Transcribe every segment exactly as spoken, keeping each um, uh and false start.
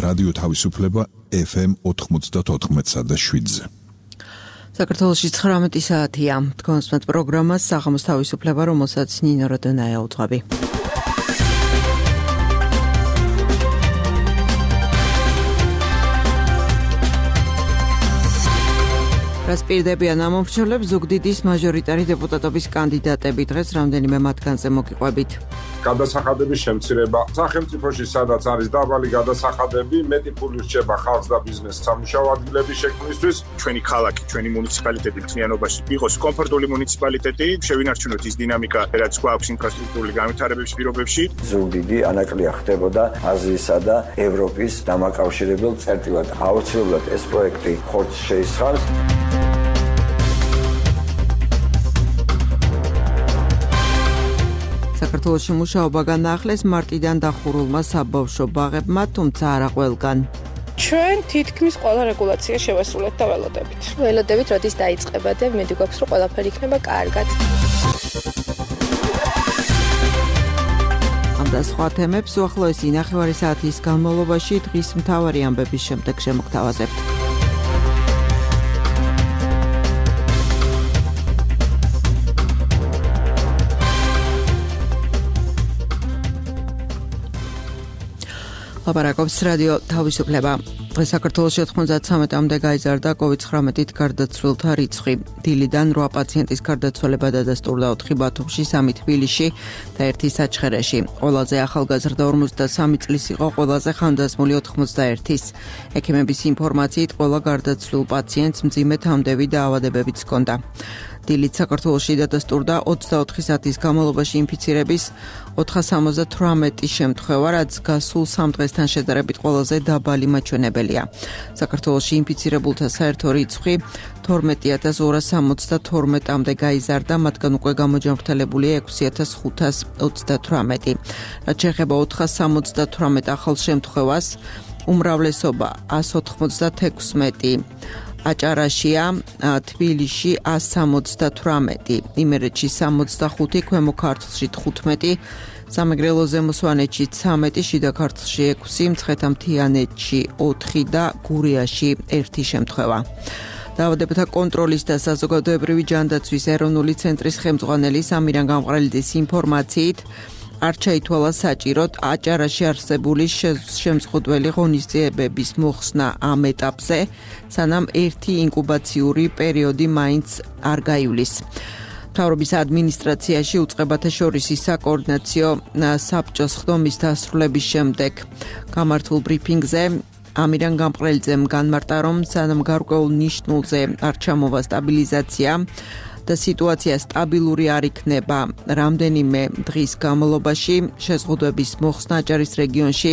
რადიო თავისუფლება ეფ ემ ოთხმოცდაოთხ და შვიდზე. საქართველოში ცხრამეტი საათია. თქვენსმეთ პროგრამას საღამოს თავისუფლება, რომელსაც ნინო როდონაია უძღვები. რას პირდებიან ამომრჩევლებს ზუგდიდის მაჟორიტარი დეპუტატობის კანდიდატები დღეს რამდენიმე მათგანზე მოგიყვებით. გადასახადების შემცირება სახელმწიფოში სადაც არის დაბალი გადასახადები, მეტი ფული რჩება ხალხს და ბიზნესს სამუშაო ადგილების შექმნისთვის. ჩვენი ქალაქი, ჩვენი მუნიციპალიტეტი მთლიანობაში იყოს კომფორტული მუნიციპალიტეტი, შევინარჩუნოთ ის დინამიკა, რაც გვაქვს ინფრასტრუქტურული განვითარების პირობებში. ზუგდიდი ანაკლია ხდებოდა აზიისა და ევროპის დამაკავშირებელ წერტილად. აუცილებლად ეს პროექტი ხორცს შეისხამს. საქართველოში მუშაობა განაახლეს მარტიდან დახურულმა საბავშვო ბაღებმა, თუმცა არა ყველგან. ჩვენ თითქმის ყველა რეგულაცია შევასრულეთ და ველოდებით. ველოდებით როდის დაიწყება და მედი გვაქვს რომ ყველაფერი იქნება კარგად. ამ და სხვა თემებს უახლოესი ნახევარი საათის განმავლობაში დღის მთავარი ამბების შემდეგ შემოგთავაზებთ. ლაპარაკობს რადიო თავისუფლება. საქართველოში ოთხმოცდათრამეტამდე გაიზარდა კოვიდ ცხრამეტით გარდაცვლილთა რიცხვი. დილიდან რვა პაციენტის გარდაცვალება დადასტურდა ოთხი ბათუმში, სამი თბილისში და ერთი საჩხერეში. ყველაზე ახალგაზრდა ორმოცდასამი წლის იყო ყველაზე ხანდაზმული ოთხმოცდაერთის. ექიმების ინფორმაციით ყველა გარდაცვლილ პაციენტს მძიმე თამდევი დაავადებებიც ჰქონდა. დილით საქართველოში დადასტურდა ოცდაოთხი საათის განმავლობაში ინფიცირების ოთხასამოცდათვრამეტი შემთხვევა, რაც გასულ სამ დღესთან შედარებით ყველაზე დაბალი მაჩვენებელია. საქართველოში ინფიცირებულთა საერთო რიცხვი თორმეტი ათას ორას სამოცდათორმეტამდე გაიზარდა, მათგან უკვე გამოჯანმრთელებულია ექვსი ათას ხუთას ოცდათვრამეტი. რაც შეეხება ოთხასამოცდათვრამეტ ახალ შემთხვევას, უმრავლესობა ას ოთხმოცდათექვსმეტი აჭარაშია, თბილისში ას სამოცდათვრამეტი, იმერეთში სამოცდახუთი, ქვემო ქართლში თხუთმეტი, სამეგრელო ზემო სვანეთში ცამეტი, შიდა ქართლში ექვსი, მცხეთა-მთიანეთში ოთხი და გურიაში ერთი შემთხვევა. დაავადებათა კონტროლის და საზოგადოებრივი ჯანდაცვის ეროვნული ცენტრის ხელმძღვანელი სამირან გამყრელიძის ინფორმაციით არ ჩაითვალა საჭიროდ აჭარაში არსებული შემზღუდველი ღონისძიებების მოხსნა ამ ეტაპზე, სანამ ერთი ინკუბაციური პერიოდი მაინც არ გაივლის. მთავრობის ადმინისტრაციაში უწყებათა შორისი საკოორდინაციო საბჭოს ხდომის დასრულების შემდეგ გამართულ ბრიფინგზე ამირან გამყრელიძემ განმარტა, რომ სანამ გარკვეულ ნიშნულზე არ ჩამოვა სტაბილიზაცია და სიტუაცია სტაბილური არ იქნება რამდენიმე დღის განმავლობაში, შეზღუდვების მოხსნა აჭარის რეგიონში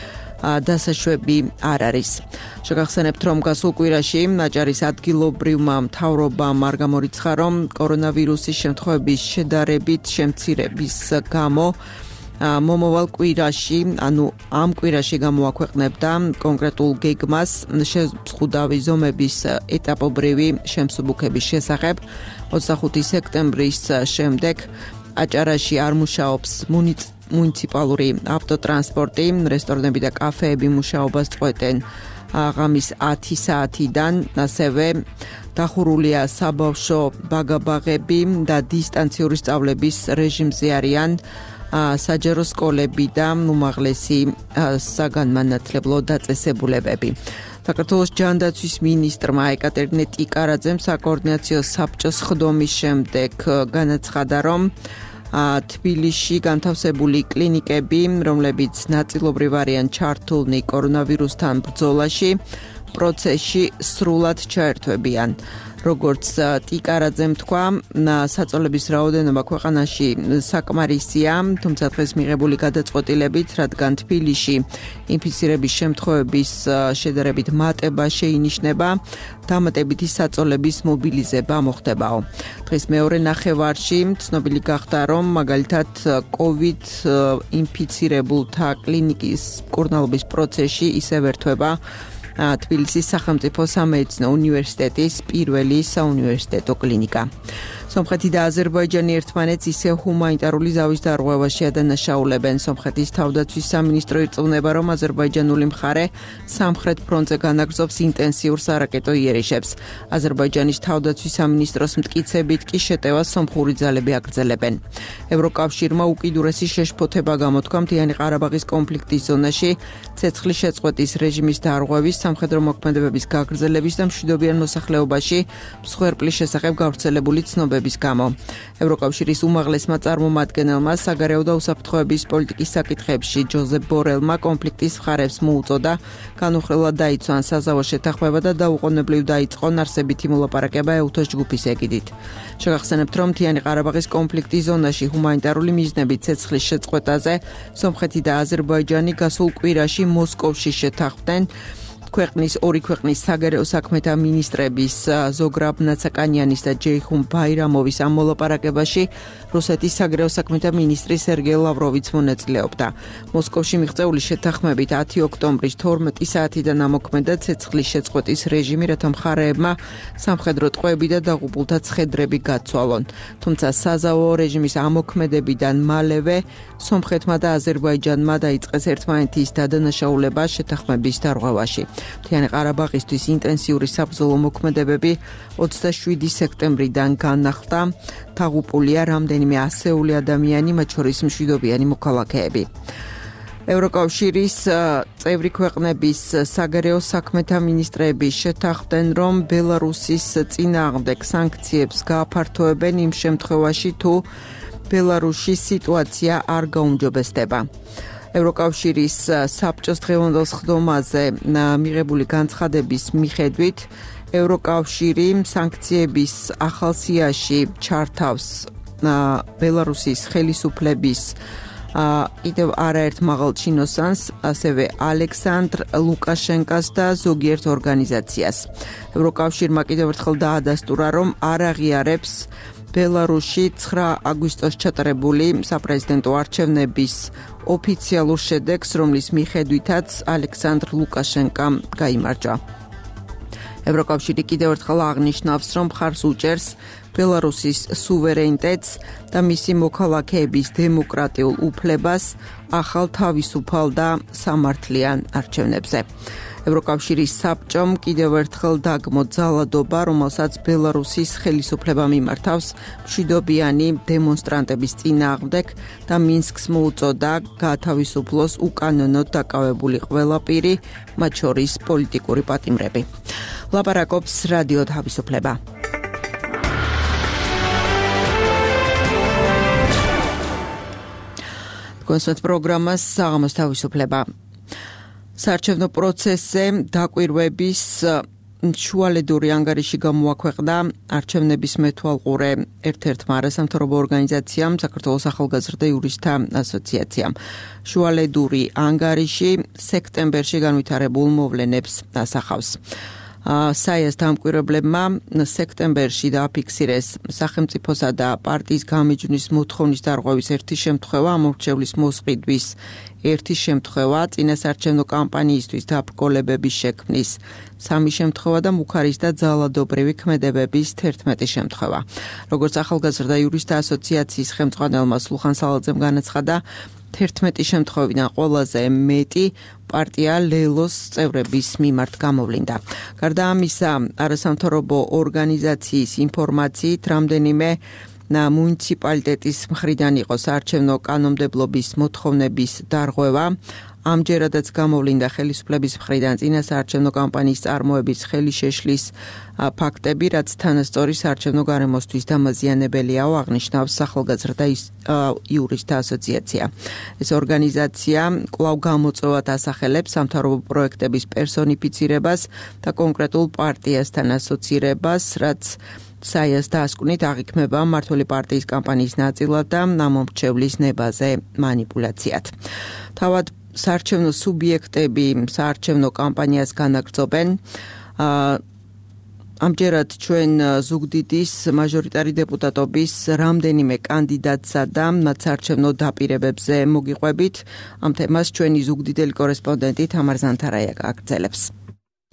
დასაშვები არ არის. შეგახსენებთ, რომ გასულ კვირაში აჭარის ადგილობრივმა მთავრობამ არ გამორიცხა, რომ კორონავირუსის შემთხვევების შედარებით შემცირების გამო მომავალ კვირაში, ანუ ამ კვირაში გამოაქვეყნებდა კონკრეტულ გეგმას შეზღუდავი ზომების ეტაპობრივი შემსუბუქების შესახებ. ოცდახუთი სექტემბრის შემდეგ აჭარაში არ მუშაობს მუნიციპალური ავტოტრანსპორტი, რესტორნები და კაფეები მუშაობას წყვეტენ ღამის ათი საათიდან, ასევე დახურულია საბავშვო ბაგაბაღები და დისტანციური სწავლების რეჟიმზე არიან საჯარო სკოლები და უმაღლესი საგანმანათლებლო დაწესებულებები. საქართველოს ჯანდაცვის მინისტრმა ეკატერინე ტიკარაძემ საკოორდინაციო საბჭოს ხდომის შემდეგ განაცხადა, რომ თბილისში განთავსებული კლინიკები, რომლებიც ნაწილობრივ არიან ჩართულნი კორონავირუსთან ბრძოლაში, პროცესში სრულად ჩაერთვებიან. როგორც ტიკარაძემ თქვა, საწოლების რაოდენობა ქვეყანაში საკმარისია, თუმცა დღეს მიღებული გადაწყვეტილებით, რადგან თბილისში ინფიცირების შემთხვევების შედარებით მატება შეინიშნება, დამატებითი საწოლების მობილიზება მოხდებაო. დღეს მეორე ნახევარში ცნობილი გახდა, რომ მაგალითად კოვიდ ინფიცირებულთა კლინიკის მკურნალობის პროცესში ისევ ერთვება თბილისის სახელმწიფო სამედიცინო უნივერსიტეტის პირველი საუნივერსიტეტო კლინიკა. სომხეთი და აზერბაიჯანი ერთმანეთს ისევ ჰუმანიტარული ზავის დარღვევაში ადანაშაულებენ. სომხეთის თავდაცვის სამინისტრო ირწმუნება, რომ აზერბაიჯანული მხარე სამხრეთ ფრონტზე განაგრძობს ინტენსიურ სარაკეტო იერიშებს. აზერბაიჯანის თავდაცვის სამინისტროს მტკიცებით კი შეტევას სომხური ძალები აგრძელებენ. ევროკავშირმა უკიდურესი შეშფოთება გამოთქვა მთიანი ყარაბაღის კონფლიქტის ზონაში ცეცხლის შეწყვეტის რეჟიმის დარღვევის, სამხედრო მოქმედებების გაგრძელების და მშვიდობიან მოსახლეობაში მსხვერპლის შესახებ გავრცელებული ცნობების გამო. ევროკავშირის უმაღლესმა წარმომადგენელმა საგარეო და უსაფრთხოების პოლიტიკის საკითხებში ჯოზეფ ბორელმა კონფლიქტის მხარებს მოუწოდა განუხრელად დაიცვან საზავო შეთანხმება და დაუყოვნებლივ დაიწყონ არსებითი მოლაპარაკება ეუთოს ჯგუფის ეგიდით. შეგახსენებთ, რომ მთიანი ყარაბაღის კონფლიქტის ზონაში ჰუმანიტარული მიზნებით ცეცხლის შეწყვეტაზე სომხეთი და აზერბაიჯანი გასულ კვირაში მოსკოვში შეთანხმდნენ. ქვეყნის ორი ქვეყნის საგარეო საქმეთა მინისტრების ზოგრაბ ნაცაკანიანის და ჯეიხუმ ბაირამოვის ამ მოლაპარაკებაში რუსეთის საგარეო საქმეთა მინისტრი სერგეი ლავროვიც მონაწილეობდა. მოსკოვში მიღწეული შეთანხმებით ათი ოქტომბრის თორმეტი საათიდან ამოქმედა ცეცხლის შეწყვეტის რეჟიმი, რათა მხარეებმა სამხედრო ტყვეები და დაღუპულთა ცხედრები გაცვალონ. თუმცა საზავო რეჟიმის ამოქმედებიდან მალევე სომხეთმა და აზერბაიჯანმა დაიწყეს ერთმანეთის დადანაშაულება შეთანხმების დარღვევაში. მთიანი ყარაბაღისთვის ინტენსიური საბრძოლო მოქმედებები ოცდაშვიდი სექტემბრიდან განახლდა. დაღუპულია რამდენიმე ასეული ადამიანი, მათ შორის მშვიდობიანი მოქალაქეები. ევროკავშირის წევრი ქვეყნების საგარეო საქმეთა მინისტრები შეთანხმდნენ, რომ ბელარუსის წინააღმდეგ სანქციებს გააფართოებენ იმ შემთხვევაში, თუ ბელარუსის სიტუაცია არ გაუმჯობესდება. ევროკავშირის საბჭოს დღევანდელ სხდომაზე მიღებული განცხადების მიხედვით ევროკავშირი სანქციების ახალ სიაში ჩართავს ბელარუსის ხელისუფლების კიდევ არაერთ მაღალ ჩინოსანს, ასევე ალექსანდრ ლუკაშენკას და ზოგიერთ ორგანიზაციას. ევროკავშირმა კიდევ ერთხელ დაადასტურა, რომ არ აღიარებს ბელარუსში ცხრა აგვისტოს ჩატარებული საპრეზიდენტო არჩევნების ოფიციალურ შედეგს, რომლის მიხედვითაც ალექსანდრ ლუკაშენკამ გაიმარჯვა. ევროკავშირი კიდევ ერთხელ აღნიშნავს, რომ მხარს უჭერს ბელარუსის სუვერენიტეტს და მისი მოქალაქეების დემოკრატიულ უფლებას ახალ თავისუფალ და სამართლიან არჩევნებზე. ევროკავშირის საბჭომ კიდევ ერთხელ დაგმო ძალადობა, რომელსაც ბელარუსის ხელისუფლება მიმართავს მშვიდობიანი დემონსტრანტების წინააღმდეგ და მინსკს მოუწოდა გაათავისუფლოს უკანონოდ დაკავებული ყველა პირი, მათ შორის პოლიტიკური პატიმრები. ლაპარაკობს რადიო თავისუფლება. კონსერტ პროგრამას საღამოს თავისუფლება. საარჩევნო პროცესზე დაკვირვების შუალედური ანგარიში გამოაქვეყნა არჩევნების მეთვალყურე ერთ-ერთმა არასამთავრობო ორგანიზაციამ, საქართველოს ახალგაზრდა იურისტთა ასოციაციამ. შუალედური ანგარიში სექტემბერში განვითარებულ მოვლენებს ასახავს. საიას დამკვირვებლებმა სექტემბერში დააფიქსირეს სახელმწიფოსა და პარტიის გამიჯვნის მოთხოვნის დარღვევის ერთი შემთხვევა, ამორჩევლის მოსყიდვის ერთი შემთხვევა, წინასაარჩევნო კამპანიისთვის დაბრკოლებების შექმნის სამი შემთხვევა და მუხარის და ძალადობრივი ქმედებების თერთმეტი შემთხვევა. როგორც ახალგაზრდა იურისტთა ასოციაციის ხელმძღვანელმა სულხან სალაძემ განაცხადა, თერთმეტი შემთხვევიდან ყველაზე მეტი პარტია ლელოს წევრების მიმართ გამოვლინდა. გარდა ამისა, არასამთავრობო ორგანიზაციის ინფორმაციით, რამდენიმე მუნიციპალიტეტის მხრიდან იყო საარჩევნო კანონმდებლობის მოთხოვნების დარღვევა. ამჯერადაც გამოვლინდა ხელისუფლების მხრიდან წინასაარჩევნო კამპანიის წარმოების ხელი შეშლის ფაქტები, რაც თანასწორი საარჩევნო გარემოსთვის დამაზიანებელიაო, აღნიშნავს ახალგაზრდა იურისტთა ასოციაცია. ეს ორგანიზაცია კვლავ გამოწვევად ასახელებს სამთავრობო პროექტების პერსონიფიცირებას და კონკრეტულ პარტიასთან ასოცირებას, რაც საიას დაასკვნით აღიქმება მმართველი პარტიის კამპანიის ნაწილად და ამომრჩევლის ნებაზე მანიპულაციად. თავად საარჩევნო სუბიექტები საარჩევნო კამპანიას განაგრძობენ. ამჯერად ჩვენ ზუგდიდის მაჟორიტარი დეპუტატობის რამდენიმე კანდიდატსა და მათ საარჩევნო დაპირებებზე მოგიყვებით. ამ თემას ჩვენი ზუგდიდელი კორესპონდენტი თამარ ზანთარაია გააგრძელებს.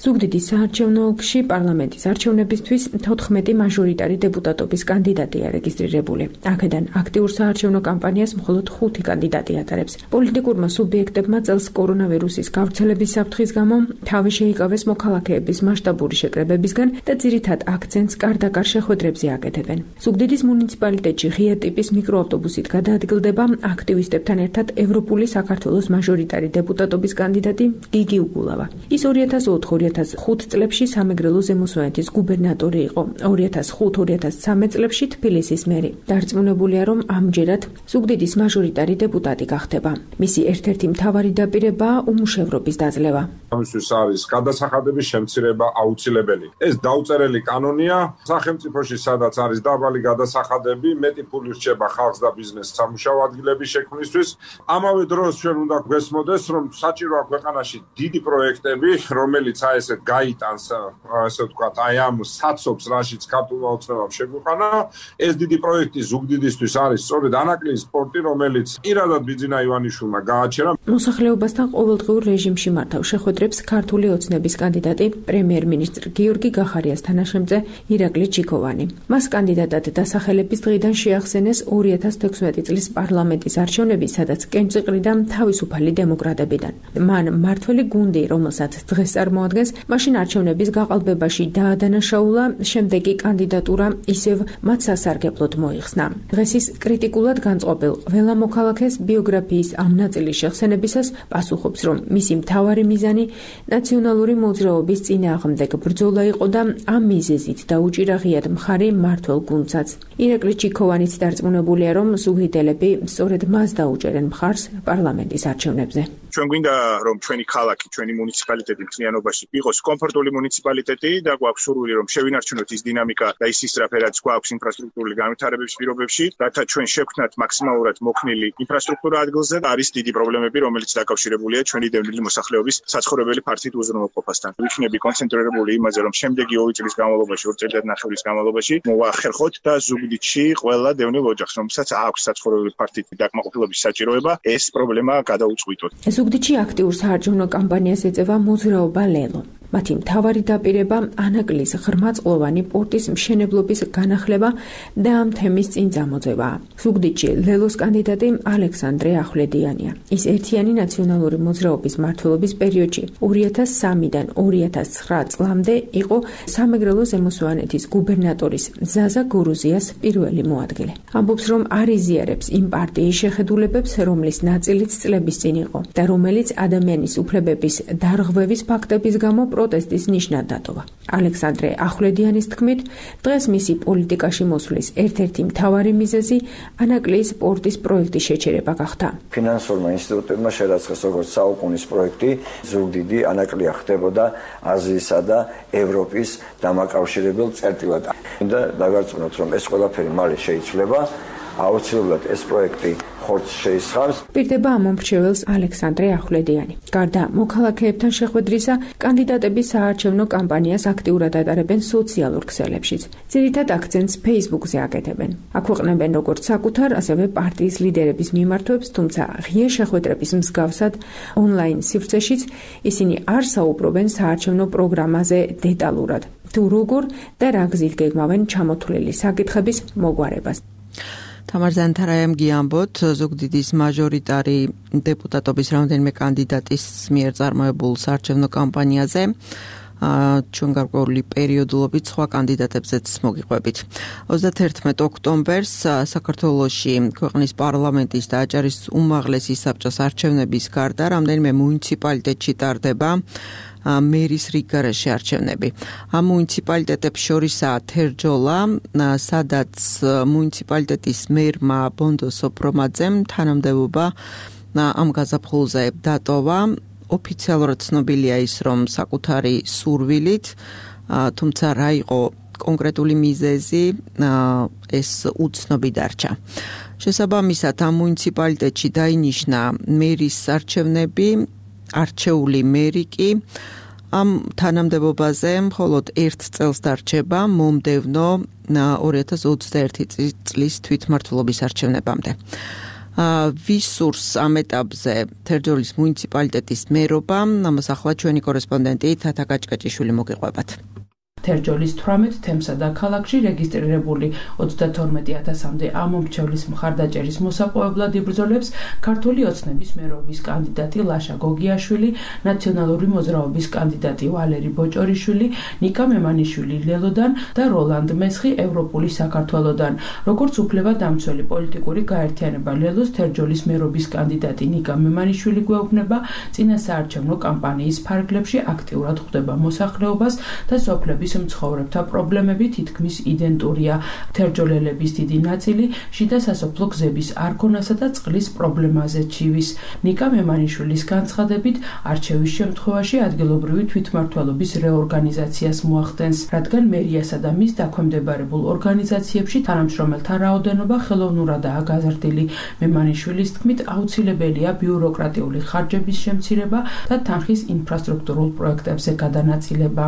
ზუგდიდის საარჩევნო ოლქში პარლამენტის არჩევნებისთვის თოთხმეტი მაჟორიტარი დეპუტატობის კანდიდატია რეგისტრირებული. აქედან აქტიურ საარჩევნო კამპანიას მხოლოდ ხუთი კანდიდატი ატარებს. პოლიტიკურმა სუბიექტებმა წელს კორონავირუსის გავრცელების საფრთხის გამო თავი შეიკავეს მოქალაქეების მასშტაბური შეკრებებისგან და ძირითად აქცენტს კარდაკარ შეხვედრებზე აკეთებენ. ზუგდიდის მუნიციპალიტეტში ღია ტიპის მიკროავტობუსით გადაადგილდება აქტივისტებთან ერთად ევროპული საქართველოს მაჟორიტარი დეპუტატობის კანდიდატი გიგი უგულავა. ის ორი ათას ოთხ ორი ათას ხუთ წლებში სამეგრელო ზემოსვანეთის გუბერნატორი იყო. ორი ათას ხუთ ორი ათას სამი წლებში თბილისის მერი. დარწმუნებულია, რომ ამჯერად ზუგდიდის მაჟორიტარი დეპუტატი გახდება. მისი ერთ-ერთი მთავარი დაპირებაა უმუშევრობის დაძლევა. ამისთვის არის გადასახადების შემცირება აუცილებელი. ეს დაუწერელი კანონია სახელმწიფოში, სადაც არის დაბალი გადასახადები, მეტი ფული რჩება ხალხს და ბიზნესს სამუშაო ადგილების შექმნისთვის. ამავე დროს ჩვენ უნდა გვესმოდეს, რომ საჭიროა ქვეყანაში დიდი პროექტები, რომელიც აი ესეთ გაიტანს, ასე ვთქვათ, აი ამ საცობს, რაშიც ქართულმა ოცნებამ შეგვიყვანა. ეს დიდი პროექტი ზუგდიდისთვის არის სწორედ ანაკლის სპორტი, რომელიც პირადად ბიძინა ივანიშვილმა გააჩერა. მოსახლეობასთან ყოველდღიურ რეჟიმში მართავ შეხვედრებს ქართული ოცნების კანდიდატი პრემიერ-მინისტრ გიორგი გახარიას თანაშემწე ირაკლი ჩიქოვანი. მას კანდიდატად დასახელების დღიდან შეახსენეს ორი ათას თექვსმეტი წლის პარლამენტის არჩევნები, სადაც კენჭიყრიდა თავისუფალი დემოკრატებიდან. მან მმართველი გუნდი, რომელსაც დღეს წარმოადგენს, მაშინ არჩევნების გაყალბებაში დაადანაშაულა, შემდეგ კი კანდიდატურა ისევ მათ სასარგებლოდ მოიხსნა. დღეს ის კრიტიკულად განწყობილ ყველა მოქალაქეს ბიოგრაფიის ამ ნაწილის შეხსენებისას პასუხობს, რომ მისი მთავარი მიზანი ნაციონალური მოძრაობის წინააღმდეგ ბრძოლა იყო და ამ მიზეზით დაუჭირა ღიად მხარი მმართველ გუნდსაც. ირაკლი ჩიქოვანიც დარწმუნებულია, რომ ზუგდიდელები სწორედ მას დაუჭერენ მხარს პარლამენტის არჩევნებზე. ჩვენ გვინდა, რომ ჩვენი ქალაქი, ჩვენი მუნიციპალიტეტი მთლიანობაში იყოს კომფორტული მუნიციპალიტეტი და გვაქვს სურვილი, რომ შევინარჩუნოთ ის დინამიკა და ის ისწრაფედაც გვაქვს ინფრასტრუქტურული განვითარების პირობებში, რათა ჩვენ შევქმნათ მაქსიმალურად მოქნილი ინფრასტრუქტურა ადგილზე. არის დიდი პრობლემები, რომელიც დაკავშირებულია ჩვენი დევნილი მოსახლეობის საცხოვრებელი ფართით უზრუნველყოფასთან. ვიქნები კონცენტრირებული იმაზე, რომ შემდეგი ორი წლის განმავლობაში, ორი წელიწადნახევრის განმავლობაში მოვახერხოთ და ზუგდიდში ყველა დევნილ ოჯახს, რომელსაც აქვს საცხოვრებელი ფართით დაკმაყოფილების საჭიროება, ეს პრობლემა გადაუწყვიტოთ. ზუგდიდში აქტიურ საარჩევნო კამპანიას ეწევა მოძრაობა ლელო. მათი მთავარი დაპირება ანაკლის ღრმაწყლოვანი პორტის მშენებლობის განახლება და ამ თემის წინ წამოწევაა. ზუგდიდში ლელოს კანდიდატი ალექსანდრე ახვლედიანია. ის ერთიანი ნაციონალური მოძრაობის მმართველობის პერიოდში ორი ათას სამიდან ორი ათას ცხრა წლამდე იყო სამეგრელო ზემოსვანეთის გუბერნატორის ზაზა გურუზიას პირველი მოადგილე. ამბობს, რომ არ იზიარებს იმ პარტიის შეხედულებებს, რომლის ნაწილიც წლების წინ იყო და რომელიც ადამიანის უფლებების დარღვევის ფაქტების გამო პროტესტის ნიშნად დატოვა. ალექსანდრე ახვლედიანის თქმით, დღეს მისი პოლიტიკაში მოსვლის ერთ-ერთი მთავარი მიზეზი ანაკლის პორტის პროექტის შეჩერება გახდა. ფინანსურმა ინსტიტუტებმა შერაცხეს როგორც საუკუნის პროექტი, ზუგდიდი ანაკლია ხდებოდა აზიისა და ევროპის დამაკავშირებელ წერტილად. და დაგარწმუნოთ, რომ ეს ყველაფერი მალე შეიცვლება. აუცილებლად ეს პროექტი ხორცს შეისხავს. პირდება ამომრჩეველს ალექსანდრე ახვლედიანი. გარდა მოქალაქეებთან შეხვედრისა, კანდიდატები საარჩევნო კამპანიას აქტიურად ატარებენ სოციალურ ქსელებშიც. ძირითად აქცენტს Facebook-ზე აკეთებენ. აქვეყნებენ როგორც საკუთარ, ასევე პარტიის ლიდერების მიმართვებს, თუმცა ღია შეხვედრების მსგავსად ონლაინ სივრცეშიც ისინი არ საუბრობენ საარჩევნო პროგრამაზე დეტალურად. თუ როგორ და რა გზით გეგმავენ ჩამოთვლილი საკითხების მოგვარებას. თამარ ზანთარაიამ გიამბოთ ზუგდიდის მაჟორიტარი დეპუტატობის რამდენიმე კანდიდატის მიერ წარმოებულ საარჩევნო კამპანიაზე. ჩვენ გარკვეული პერიოდულობით სხვა კანდიდატებზეც მოგიყვებით. ოცდაათერთმეტ ოქტომბერს საქართველოში ქვეყნის პარლამენტის და აჭარის უმაღლესი საბჭოს არჩევნების გარდა რამდენიმე მუნიციპალიტეტში ტარდება მერის რიგგარეშე არჩევნები. ამ მუნიციპალიტეტებს შორისაა თერჯოლა, სადაც მუნიციპალიტეტის მერმა ბონდო სოფრომაძემ თანამდებობა ამ გაზაფხულზე დატოვა. ოფიციალურად ცნობილია ის, რომ საკუთარი სურვილით, თუმცა რა იყო კონკრეტული მიზეზი, ეს უცნობი დარჩა. შესაბამისად, ამ მუნიციპალიტეტში დაინიშნა მერის არჩევნები, არჩეული მერი კი ამ თანამდებობაზე მხოლოდ ერთ წელს დარჩება მომდევნო ორი ათას ოცდაერთი წლის თვითმმართველობის არჩევნებამდე. ვის სურს ამ ეტაპზე თერჯოლის მუნიციპალიტეტის მერობა, ამას ახლა ჩვენი კორესპონდენტი თათა კაჭკაჭიშვილი მოგიყვებათ. თერჯოლის თვრამეტ თემსა და ქალაქში რეგისტრირებული ოცდათორმეტი ათასამდე ამომრჩევლის მხარდაჭერის მოსაპოვებლად იბრძოლებს ქართული ოცნების მერობის კანდიდატი ლაშა გოგიაშვილი, ნაციონალური მოძრაობის კანდიდატი ვალერი ბოჭორიშვილი, ნიკა მემანიშვილი ლელოდან და როლანდ მესხი ევროპული საქართველოდან. როგორც უფლებადამცველი პოლიტიკური გაერთიანება ლელოს თერჯოლის მერობის კანდიდატი ნიკა მემანიშვილი გვეუბნება, წინასაარჩევნო კამპანიის ფარგლებში აქტიურად ხვდება მოსახლეობას და სოფლების მცხოვრებთა პრობლემები თითქმის იდენტურია. თერჯოლელების დიდი ნაწილი შიდა სასოფლო გზების არქონასა და წყლის პრობლემაზე ჩივის. ნიკა მემანიშვილის განცხადებით, არჩევის შემთხვევაში ადგილობრივი თვითმმართველობის რეორგანიზაციას მოახდენს, რადგან მერიასა და მის დაქვემდებარებულ ორგანიზაციებში თანამშრომელთა რაოდენობა ხელოვნურადაა გაზრდილი. მემანიშვილის თქმით, აუცილებელია ბიუროკრატიული ხარჯების შემცირება და თანხის ინფრასტრუქტურულ პროექტებზე გადანაწილება.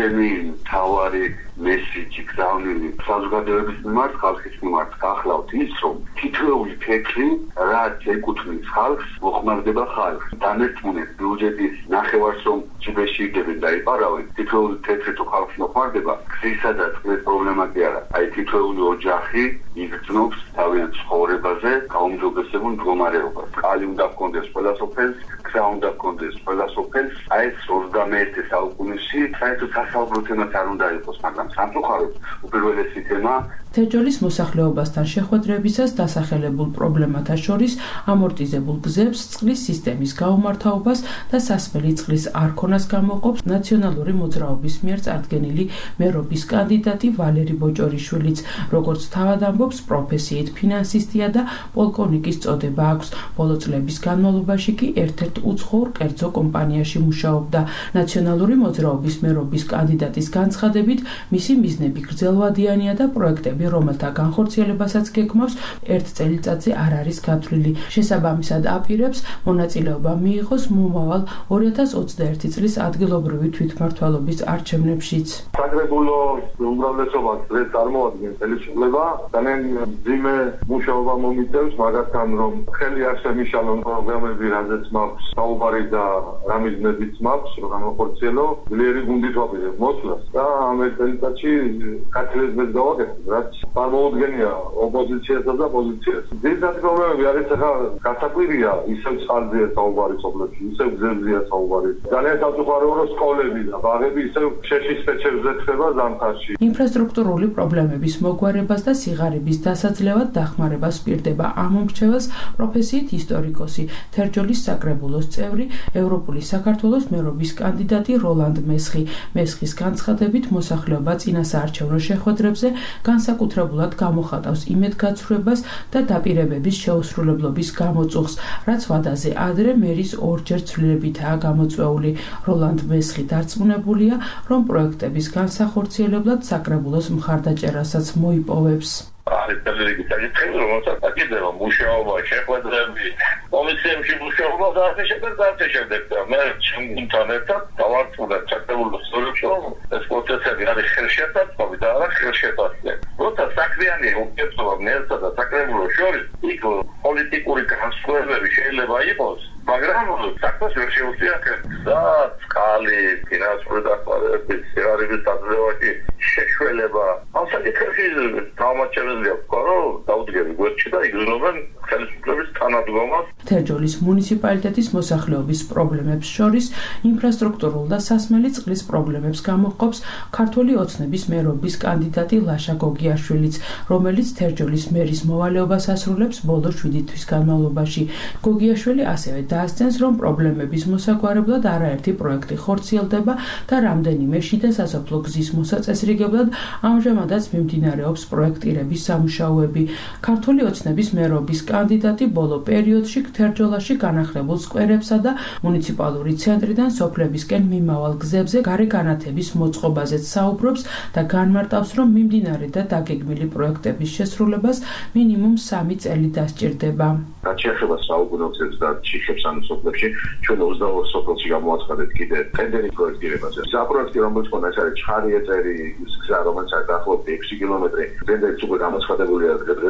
თავარი მესიჯი გზავნილი საზოგადოების მიმართ, ხალხის მიმართ გახლავთ ის, რომ თითოეული ფიქრი, რაც ეკუთვნის ხალხს, მოხმარდება ხალხს. დამერწმუნეთ ბიუჯეტის ნახევარს, რომ ჯიბეში იგებენ და იპარავენ, თითოეული ფიქრი თუ ხალხს მოხმარდება, გზისა და წყლის პრობლემა კი არა. აი თითოეული ოჯახი იგრძნობს თავიანთ ცხოვრებაზე გაუმჯობესებულ მდგომარეობას. კალი უნდა ჰქონდეს ყველა სოფელს, გზა უნდა ჰქონდეს ყველა სოფელს. აი ეს ოცდამეერთე საუკუნეში საერთოდ სასაუბრო თემაც არ უნდა იყოს, მაგრამ სამწუხაროდ უპირველესი თემა თერჯოლის მოსახლეობასთან შეხვედრებისას დასახელებულ პრობლემათა შორის ამორტიზებულ გზებს, წყლის სისტემის გაუმართავობას და სასმელი წყლის არქონას გამოყოფს ნაციონალური მოძრაობის მიერ წარდგენილი მერობის კანდიდატი ვალერი ბოჭორიშვილიც. როგორც თავად ამბობს, პროფესიით ფინანსისტია და პოლკოვნიკის წოდება აქვს. ბოლო წლების განმავლობაში კი ერთ-ერთ უცხოურ კერძო კომპანიაში მუშაობდა. ნაციონალური მოძრაობის მერობის კანდიდატის განცხადებით, მისი მიზნები გრძელვადიანია და პროექტები, რომელთა განხორციელებასაც გეგმავს, ერთ წელიწადზე არ არის გათვლილი. შესაბამისად აპირებს მონაწილეობა მიიღოს მომავალ ორი ათას ოცდაერთი წლის ადგილობრივი თვითმმართველობის არჩევნებშიც. საკრებულო უმრავლესობას დღეს წარმოადგენს ხელისუფლება, ძალიან მძიმე მუშაობა მომიწევს, მაგათთან რომ ხელი არ შემიშალონ პროგრამები, რაზეც მაქვს საუბარი და რა მიზნებიც მაქვს, რომ გამახორციელო, ძლიერი გუნდით ვაპირებ მოსვლას და ამ ერთ წელიწადში გათვლილებას გავაკეთებ, რაც წარმოუდგენია ოპოზიციასა და პოზიციას. ძირითადი პრობლემები არის ახლა გასაკვირია, ისევ წყალზეა საუბარი სოფლებში, ისევ გზებზეა საუბარი. ძალიან საზღვაოა, რომ სკოლები და ბაღები ისევ შეშის პეჩებზე ხდება ზამთარში. ინფრასტრუქტურული პრობლემების მოგვარებას და სიღარიბის დასაძლევად დახმარებას პირდება ამომრჩეველს პროფესიით ისტორიკოსი, თერჯოლის საკრებულოს წევრი, ევროპული საქართველოს მერობის კანდიდატი როლანდ მესხი. მესხის განცხადებით, მოსახლეობა წინასაარჩევნო შეხვედრებზე განსაკუთრებულად გამოხატავს იმედგაცრუებას და დაპირებების შეუსრულებლობის გამოწუხს, რაც ვადაზე ადრე მერის ორჯერ ცვლილებითაა გამოწვეული. როლანდ მესხი დარწმუნებულია, რომ პროექტების განსახორციელებლად საკრებულოს მხარდაჭერასაც მოიპოვებს. არის ძალიან საკითხი, რომელსაც აკეთება მუშაობა, შეხვედრები, კომისიებში მუშაობა და ასე შემდეგ და ასე შემდეგ. მე ჩემთან ერთად დავარწმუნებ საკრებულოს წევრებს, რომ ეს პროცესები არის ხელშეწირული და არა ხელშეწირული. როცა საქმიანი ურთიერთობა მერსა და საკრებულოს შორის, იქ პოლიტიკური განსხვავებები შეიძლება იყოს, მაგრამ საქმეს ვერ შეუძლია და წყალი, ფინანსური დახმარება, სიღარიბის დაძლევაში შეშველება. ამ საკითხებში თავმოჩერებელია ვქო, დაუდგები გვერდში და იგრძნობენ ხელისუფლების თანადგომას. თერჯოლის მუნიციპალიტეტის მოსახლეობის პრობლემებს შორის ინფრასტრუქტურულ და სასმელი წყლის პრობლემებს გამოჰყოფს ქართული ოცნების მერობის კანდიდატი ლაშა გოგიაშვილიც, რომელიც თერჯოლის მერის მოვალეობას ასრულებს ბოლო შვიდი თვის განმავლობაში. გოგიაშვილი ასევე დაასწენს, რომ პრობლემების მოსაგვარებლად არაერთი პროექტი ხორციელდება და რამდენიმე შიდა სასოფლო გზის მოსაწესრიგებლად ამჟამადაც მიმდინარეობს პროექტირების სამუშაოები. ქართული ოცნების მერობის კანდიდატი ბოლო პერიოდში თერჯოლაში განახლებულ სკვერებსა და მუნიციპალური ცენტრიდან სოფლებისკენ მიმავალ გზებზე გარე განათების მოწყობაზეც საუბრობს და განმარტავს, რომ მიმდინარე და დაგეგმილი პროექტების შესრულებას მინიმუმ სამი წელი დასჭირდება. რაც შეეხება საუბრობებს და ჩიხებს ამ სოფლებში, ჩვენ ოცდაორ სოფელში გამოაცხადეთ კიდე ტენდერი პროექტირებაზე. საპროექტი რომელიც ქონა ეს არის ჩხარი ეტერი, გზა რომელიც არის დაახლოებით ექვსი კილომეტრი, ტენდერიც უკვე გამოცხადებულია დღეზე დავიწყეთ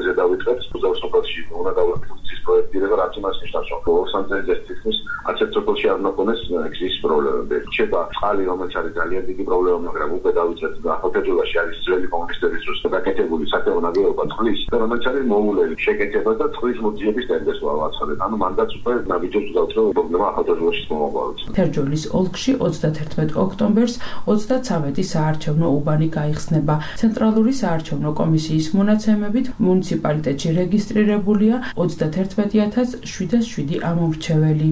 პროექტებს უზავსოფელში უნდა გავაკეთოთ ის პროექტირება, რაც იმას ნიშნავს, რომ ლოს-ანჯელესის თითქმის არც ერთ სოფელში არ უნდა ქონდეს გზის პრობლემები. რჩება წყალი, რომელიც არის ძალიან დიდი პრობლემა, მაგრამ უკვე დავიწყეთ ახალგაზრდობაში არის ძველი კომუნისტების დროს გაკეთებული სათეო ნაგებობა წყლის, რომელიც არის მოულელი შეკეთება და წყლის მოძიების ტენდენს ვავაცხადეთ. ანუ მანდაც უკვე ნაბიჯებს ვდავთ, რომ პრობლემა ახალგაზრდობაში მომავალს. თერჯოლის ოლქში ოცდათერთმეტ ოქტომბერს ოცდაცამეტი საარჩევნო უბანი გაიხსნება. ცენტრალური საარჩევნო კომისიის მონაცემებით მუნიციპალიტეტში რეგისტრირებულია ოცდათერთმეტი ათას შვიდას შვიდი ამომრჩეველი.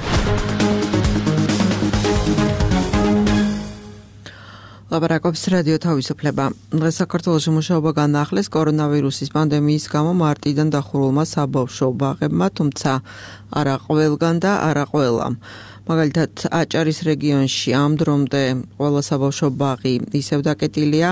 ლაპარაკობს რადიო თავისუფლება. დღეს საქართველოში მუშაობა განაახლეს კორონავირუსის პანდემიის გამო მარტიდან დახურულმა საბავშვო ბაღებმა, თუმცა არა ყველგან და არა ყველამ. მაგალითად, აჭარის რეგიონში ამ დრომდე ყველა საბავშვო ბაღი ისევ დაკეტილია.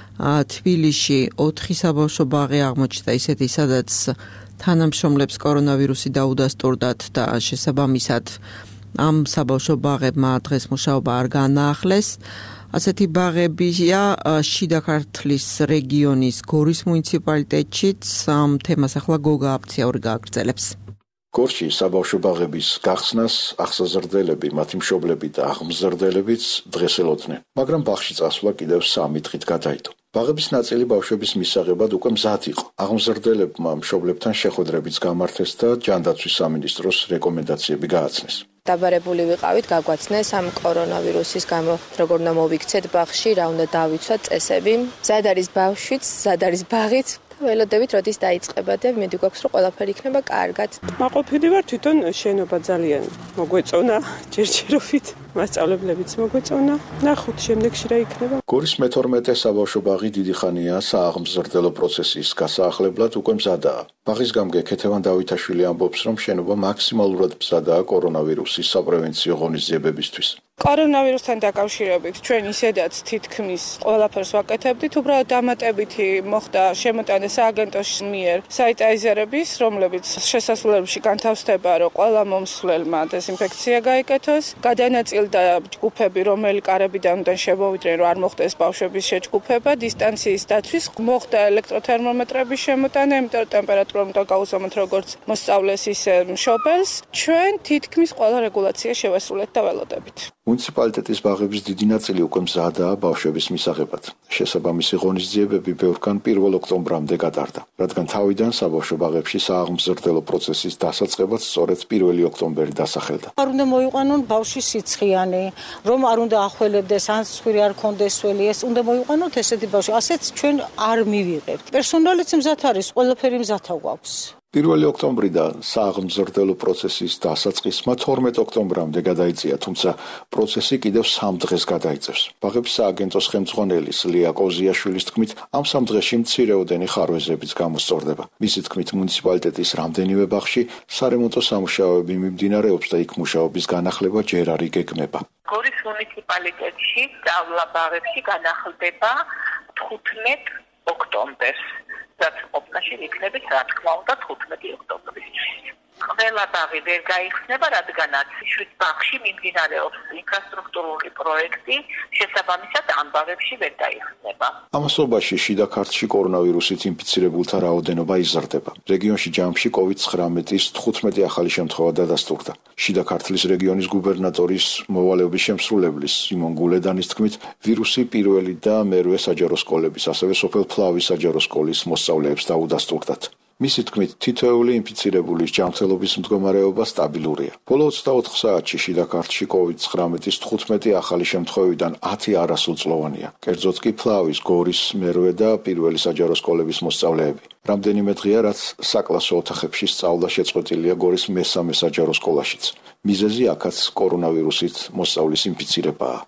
თბილისში ოთხი საბავშვო ბაღი აღმოჩნდა ისეთი, სადაც თანამშრომლებს კორონავირუსი დაუდასტურდათ და შესაბამისად ამ საბავშვო ბაღებმა დღეს მუშაობა არ განაახლეს. ასეთი ბაღებია შიდა ქართლის რეგიონის გორის მუნიციპალიტეტშიც. ამ თემას ახლა გოგა აფციაური გააგრძელებს. გორში საბავშვო ბაღების გახსნას აღსაზრდელები, მათი მშობლები და აღმზრდელებიც დღეს ელოდნენ, მაგრამ ბაღში წასვლა კიდევ სამი დღით გადაიდო. ბაღების ნაწილი ბავშვების მისაღებად უკვე მზად იყო. აღმზრდელებმა მშობლებთან შეხვედრებიც გამართეს და ჯანდაცვის სამინისტროს რეკომენდაციები გააცნეს. დაბარებული ვიყავით, გაგვაცნეს ამ კორონავირუსის გამო როგორ უნდა მოვიქცეთ ბაღში, რა უნდა დავიცვათ წესები. მზად არის ბავშვიც, მზად არის ბაღიც. ველოდებით როდის დაიწყება და მედი გვაქვს რომ ყველაფერი იქნება კარგად. მაყოფილი ვარ თვითონ შენობა ძალიან მოგვეწონა ჯერჯერობით, მასწავლებლებიც მოგვეწონა. ნახოთ შემდეგში რა იქნება. გორის მეთორმეტე საბავშვო ბაღი დიდი ხანია სააღმზრდელო პროცესის გასაახლებლად უკვე მზადაა. ბაღის გამგე ქეთევან დავითაშვილი ამბობს, რომ შენობა მაქსიმალურად მზადაა კორონავირუსის საპრევენციო ღონისძიებებისთვის. კორონავირუსთან დაკავშირებით ჩვენ ისედაც თითქმის ყველაფერს ვაკეთებდით, უბრალოდ დამატებითი მოხდა შემოტანა სააგენტოს მიერ საიტაიზერების, რომლებიც შესასვლელებში განთავსდება, რომ ყველა მომსვლელმა დეზინფექცია გაიკეთოს, გადანაწილდა ჯგუფები, რომელი კარებიდან უნდა შემოვიდნენ, რომ არ მოხდეს ბავშვების შეჯგუფება, დისტანციის დაცვის, მოხდა ელექტროთერმომეტრების შემოტანა, იმიტომ რომ ტემპერატურა უნდა გაუზომოთ როგორც მოსწავლეს, ისე მშობელს. ჩვენ თითქმის ყველა რეგულაცია შევასრულეთ და ველოდებით. მუნიციპალიტეტის ბაღების დიდი ნაწილი უკვე მზადაა ბავშვების მისაღებად. შესაბამისი ღონისძიებები ბევრგან პირველ ოქტომბრამდე გატარდა, რადგან თავიდან საბავშვო ბაღებში სააღმზრდელო პროცესის დასაწყებად სწორედ პირველი ოქტომბერი დასახელდა. არ უნდა მოიყვანონ ბავშვი სიცხიანი, რომ არ უნდა ახველებდეს, ან სხვირი არ ქონდეს სველი, ეს უნდა მოიყვანოთ ესეთი ბავშვი. ასეც ჩვენ არ მივიღებთ. პერსონალიც მზად არის, ყველაფერი მზათა გვაქვს. პირველი ოქტომბრიდან სააღმზრდელო პროცესის დასაწყისმა თორმეტ ოქტომბრამდე გადაიწია, თუმცა პროცესი კიდევ სამ დღეს გადაიწევს. ბაღების სააგენტოს ხელმძღვანელის ლია კოზიაშვილის თქმით, ამ სამ დღეში მცირეოდენი ხარვეზებიც გამოსწორდება. მისი თქმით, მუნიციპალიტეტის რამდენიმე ბაღში სარემონტო სამუშაოები მიმდინარეობს და იქ მუშაობის განახლება ჯერ არ იგეგმება. გორის მუნიციპალიტეტში სწავლა ბაღებში განახლდება თხუთმეტ ოქტომბერს. რაც ყოფნაში იქნებით, რა თქმა უნდა, თხუთმეტი ოქტომბერისთვის. ყველა ბაღი ვერ გაიხსნება, რადგანაც შვიდ ბაღში მიმდინარეობს ინფრასტრუქტურული პროექტი, შესაბამისად ამ ბაღებში ვერ გაიხსნება. ამასობაში შიდა ქართლში კორონავირუსით ინფიცირებულთა რაოდენობა იზრდება. რეგიონში ჯამში კოვიდ ცხრამეტის თხუთმეტი ახალი შემთხვევა დადასტურდა. შიდა ქართლის რეგიონის გუბერნატორის მოვალეობის შემსრულებლის სიმონ გულედანის თქმით, ვირუსი პირველი და მერვე საჯარო სკოლების, ასევე სოფელ ფლავის საჯარო სკოლის მოსწავლეებს დაუდასტურდათ. მისი თქმით, თითოეული ინფიცირებულის ჯანმრთელობის მდგომარეობა სტაბილურია. ბოლო ოცდაოთხ საათში შიდა ქართლში კოვიდ ცხრამეტის თხუთმეტი ახალი შემთხვევიდან ათი არასრულწლოვანია. კერძოდ კი ფლავის, გორის, მერვე და პირველი საჯარო სკოლების მოსწავლეები. რამდენიმე დღეა, რაც საკლასო ოთახებში სწავლა შეწყვეტილია გორის მესამე საჯარო სკოლაშიც. მიზეზი აქაც კორონავირუსით მოსწავლის ინფიცირებაა.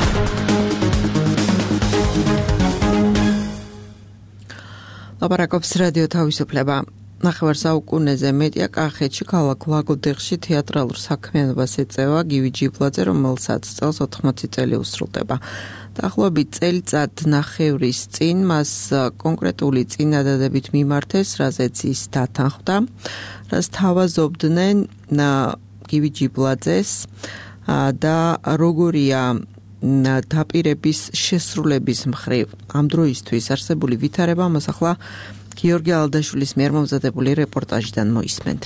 ლაპარაკობს რადიო თავისუფლება. ნახევარ საუკუნეზე მეტია კახეთში ქალაქ ლაგოდეხში თეატრალურ საქმიანობას ეწევა გივი ჯიბლაძე, რომელსაც წელს ოთხმოცი წელი უსრულდება. დაახლოებით წელიწად ნახევრის წინ მას კონკრეტული წინადადებით მიმართეს, რაზეც ის დათანხმდა, რაც თავაზობდნენ გივი ჯიბლაძეს და როგორია დაპირების შესრულების მხრივ ამ დროისთვის არსებული ვითარება, მას ახლა გიორგი ალდაშვილის მიერ მომზადებული რეპორტაჟიდან მოისმენთ.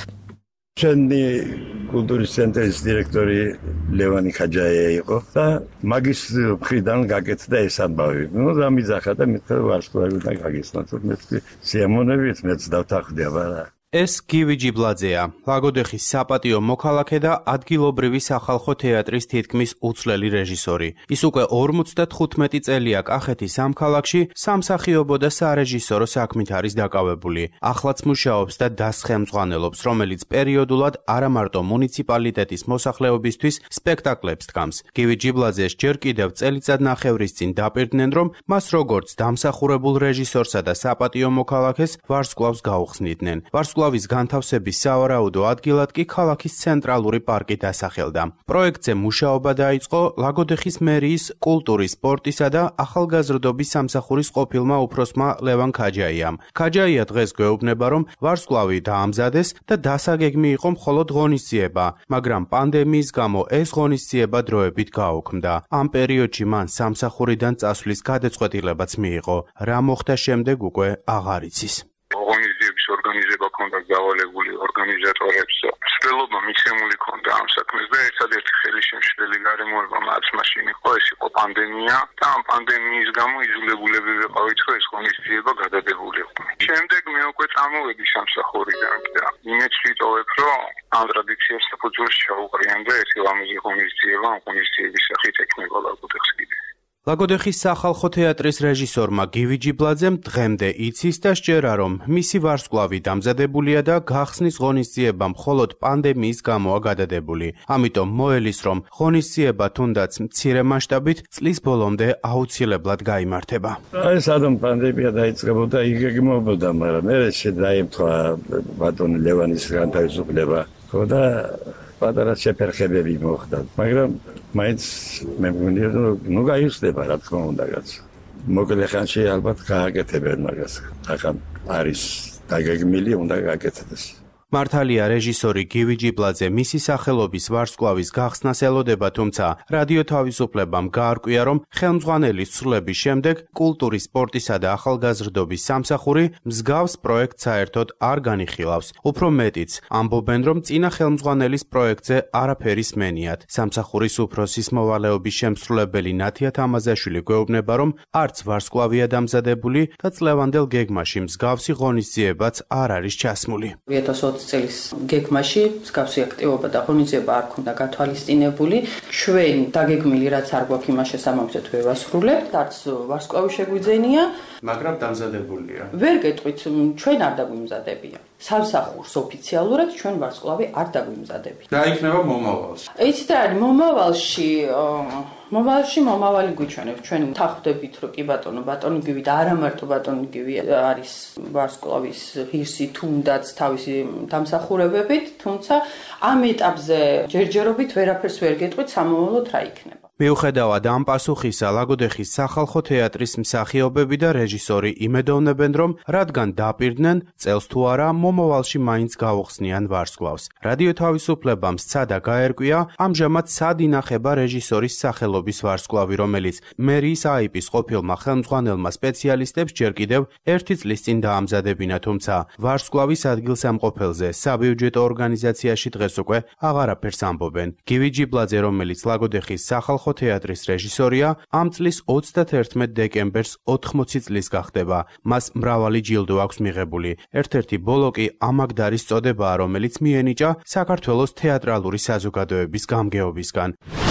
ჩვენი კულტურის ცენტრის დირექტორი ლევანი ხაჯაია იყო და მაგის მხრიდან გაკეთდა ეს ამბავი. ნუ დამიძახა და მithra ვარსკვლავიდან გაგისნა. თუმცა სიამოვნებით მეც დავთანხმდია, მაგრამ ეს გივი ჯიბლაძეა, ლაგოდეხის საპატიო მოქალაქე და ადგილობრივი სახალხო თეატრის თითქმის უცვლელი რეჟისორი. ის უკვე ორმოცდათხუთმეტი წელია კახეთის ამ ქალაქში სამსახიობო და სარეჟისორო საქმით არის დაკავებული. ახლაც მუშაობს და დასხემწვანელობს, რომელიც პერიოდულად არა მარტო მუნიციპალიტეტის მოსახლეობისთვის სპექტაკლებს დგამს. გივი ჯიბლაძეს ჯერ კიდევ წელიწადნახევრის წინ დაპირდნენ, რომ მას როგორც დამსახურებულ რეჟისორსა და საპატიო მოქალაქეს ვარსკვლავს გაუხსნიდნენ. ვარსკვლავის განთავსების სავარაუდო ადგილად კი ქალაქის ცენტრალური პარკი დასახელდა. პროექტზე მუშაობა დაიწყო ლაგოდეხის მერიის კულტურის, სპორტისა და ახალგაზრდობის სამსახურის ყოფილმა უფროსმა ლევან ხაჯაიამ. ხაჯაია დღეს გვეუბნება, რომ ვარსკვლავი დაამზადეს და დასაგეგმი იყო მხოლოდ ღონისძიება, მაგრამ პანდემიის გამო ეს ღონისძიება დროებით გაუქმდა. ამ პერიოდში მან სამსახურიდან წასვლის გადაწყვეტილებაც მიიღო. რა მოხდა შემდეგ უკვე აღარ იცის. ღონისძიების ორგანიზება ქონდა გავალებული ორგანიზატორებს. ცდილობა მიცემული ქონდა ამ საქმეს და ერთადერთი ხელისშემშლელი გარემოება მათ მაშინ იყო, ეს იყო პანდემია და ამ პანდემიის გამო იძულებულები ვიყავით, რომ ეს ღონისძიება გადადებულიყო. შემდეგ მე უკვე წამოვედი სამსახურიდან და იმეც ვიტოვებ, რომ ამ ტრადიციას საფუძველს ჩაუყრიან და ერთი ლამაზი ღონისძიება ამ ღონისძიების სახით ექნება ლაგოდეხს კიდე. ლაგოდეხის სახალხო თეატრის რეჟისორმა გივი ჯიბლაძემ დღემდე იცის და სჯერა, რომ მისი ვარსკვლავი დამზადებულია და გახსნის ღონისძიება მხოლოდ პანდემიის გამოა გადადებული. ამიტომ მოელის, რომ ღონისძიება თუნდაც მცირე მასშტაბით წლის ბოლომდე აუცილებლად გაიმართება. აი სადამ პანდემია დაიწყებოდა, იგეგმებოდა, მაგრამ მე შეdaimთხვა ბატონი ლევანის განთავისუფლება. ხო და პატარა შეფერხებები მოხდა, მაგრამ მაინც მე მგონია, რომ ნუ გაიხსნება, რა თქმა უნდა, რაც მოკლე ხანში ალბათ გააკეთებენ მაგას. ახლა არის დაგეგმილი, უნდა გააკეთდეს. მართალია რეჟისორი გივი ჯიბლაძე მისი სახელობის ვარსკვლავის გახსნას ელოდება, თუმცა რადიო თავისუფლებამ გაარკვია, რომ ხელმძღვანელის ცვლილების შემდეგ კულტურის, სპორტისა და ახალგაზრდობის სამსახური მსგავს პროექტს საერთოდ არ განიხილავს. უფრო მეტიც, ამბობენ, რომ წინა ხელმძღვანელის პროექტზე არაფერი სმენიათ. სამსახურის უფროსის მოვალეობის შემსრულებელი ნათია თამაზაშვილი გვეუბნება, რომ არც ვარსკვლავია დამზადებული და წლევანდელ გეგმაში მსგავსი ღონისძიებაც არ არის ჩასმული. წლის გეგმაში მსგავსი აქტივობა და ღონისძიება არ ქონდა გათვალისწინებული. ჩვენ დაგეგმილი რაც არ გვაქვს იმას შესაბამისად ვერ ვასრულებთ, არც ვარსკვლავი შეგვიძენია, მაგრამ დამზადებულია. ვერ გეტყვით, ჩვენ არ დაგვიმზადებია. სამსახურს ოფიციალურად ჩვენ ვარსკვლავი არ დაგვიმზადებია. და იქნება მომავალში. იცით რა, მომავალში მომავალში მომავალი გვიჩვენებს. ჩვენ თანხმდებით, რომ კი ბატონო, ბატონი გივი და არა მარტო ბატონი გივი არის ვარსკვლავის ღირსი თუნდაც თავისი დამსახურებებით, თუმცა ამ ეტაპზე ჯერჯერობით ვერაფერს ვერ გეტყვით, სამომავლოდ რა იქნება. მიუხედავად ამ პასუხისა, ლაგოდეხის სახალხო თეატრის მსახიობები და რეჟისორი იმედოვნებენ, რომ რადგან დაპირდნენ, წელს თუ არა მომავალში მაინც გაუხსნიან ვარსკვლავს. რადიო თავისუფლებამ სცადა გაერკვია, ამჟამად სად ინახება რეჟისორის სახელობის ვარსკვლავი, რომელიც მერიის აიპის ყოფილმა ხელმძღვანელმა სპეციალისტებს ჯერ კიდევ ერთი წლის წინ დაამზადებინა, თუმცა ვარსკვლავის ადგილსამყოფელზე საბიუჯეტო ორგანიზაციაში დღეს უკვე აღარაფერს ამბობენ. გივი ჯიბლაძე, რომელიც ლაგოდეხის სახალხო თეატრის რეჟისორია, ამ წლის ოცდაათერთმეტ დეკემბერს ოთხმოცი წლის გახდება. მას მრავალი ჯილდო აქვს მიღებული. ერთ-ერთი ბოლო კი ამაგდარის წოდებაა, რომელიც მიენიჭა საქართველოს თეატრალური საზოგადოების გამგეობისგან.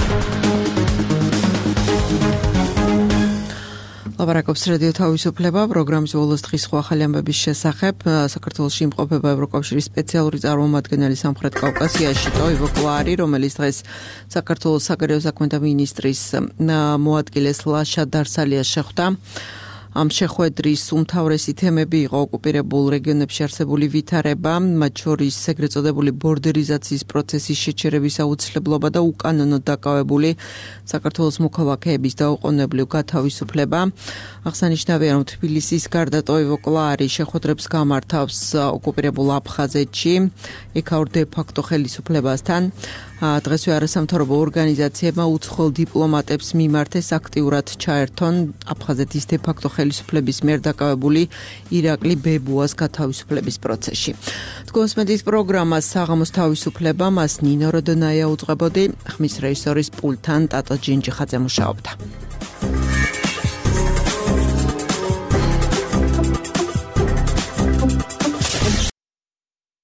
ლაპარაკობს რადიო თავისუფლება, პროგრამის ბოლოს დღის სხვა ახალი ამბების შესახებ. საქართველოში იმყოფება ევროკავშირის სპეციალური წარმომადგენელი სამხრეთ კავკასიაში ტოივო კლარი, რომელიც დღეს საქართველოს საგარეო საქმეთა მინისტრის მოადგილეს ლაშა დარსალიას შეხვდა. ამ შეხვედრის უმთავრესი თემები იყო ოკუპირებულ რეგიონებში არსებული ვითარება, მათ შორის ეგრეთ წოდებული ბორდერიზაციის პროცესის შეჩერების აუცილებლობა და უკანონოდ დაკავებული საქართველოს მოქალაქეების დაუყოვნებლივ გათავისუფლება. აღსანიშნავია, რომ თბილისის გარდა ტოივო კლარი შეხვედრებს გამართავს ოკუპირებულ აფხაზეთში, ეკაურ დე ფაქტო ხელისუფლებასთან. დღესვე არასამთავრობო ორგანიზაციებმა უცხოელ დიპლომატებს მიმართეს აქტიურად ჩაერთონ აფხაზეთის დე-ფაქტო ხელისუფლების მიერ დაკავებული ირაკლი ბებუას გათავისუფლების პროცესში. თქვენს მედიის პროგრამას საღამოს თავისუფლება მას ნინო როდონაია უძღვებოდი, ხმის რეჟისორის პულტთან ტატო ჯინჯიხაძე მუშაობდა.